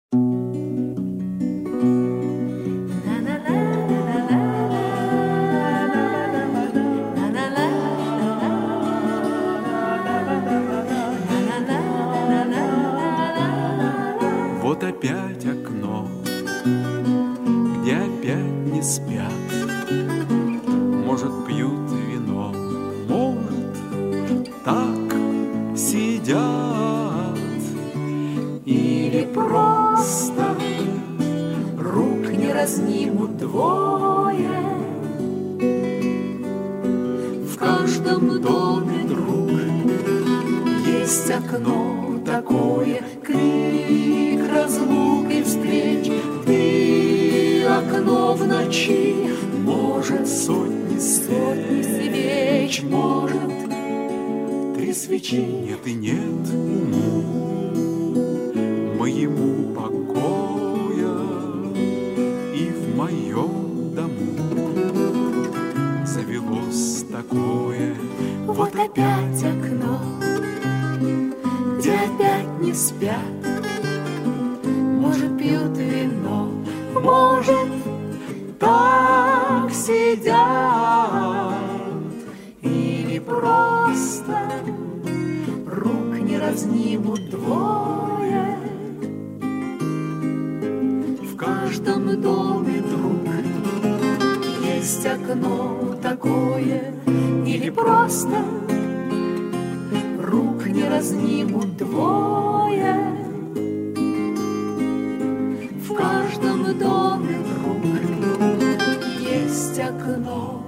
Вот опять окно, где опять не спят. Может, пьют вино, может, так сидят. Или просто рук не разнимут двое. В каждом доме, друг, есть окно такое, крик разлук и встреч. Ты окно в ночи, может, сотни свеч, может, 3 свечи. Нет и нет уму моему покоя, и в моем дому завелось такое. Вот опять окно, где опять не спят. Может, пьют вино, может, так сидят. Или просто рук не разнимут двое. В каждом доме, друг, есть окно такое. Или просто рук не разнимут двое. В каждом доме, друг, есть окно.